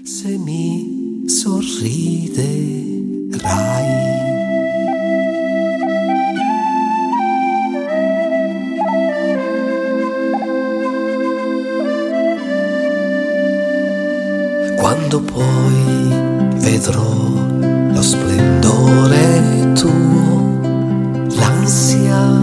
se mi sorriderai. Quando poi vedrò lo splendore tuo, l'ansia